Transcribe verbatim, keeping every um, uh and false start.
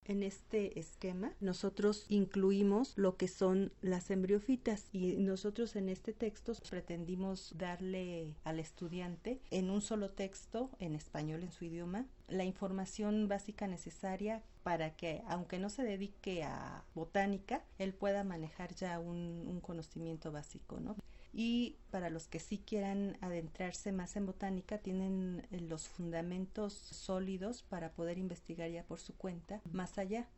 En este esquema nosotros incluimos lo que son las embriofitas y nosotros en este texto pretendimos darle al estudiante en un solo texto, en español en su idioma, la información básica necesaria para que, aunque no se dedique a botánica, él pueda manejar ya un, un conocimiento básico, ¿no? Y para los que sí quieran adentrarse más en botánica, tienen los fundamentos sólidos para poder investigar ya por su cuenta más allá.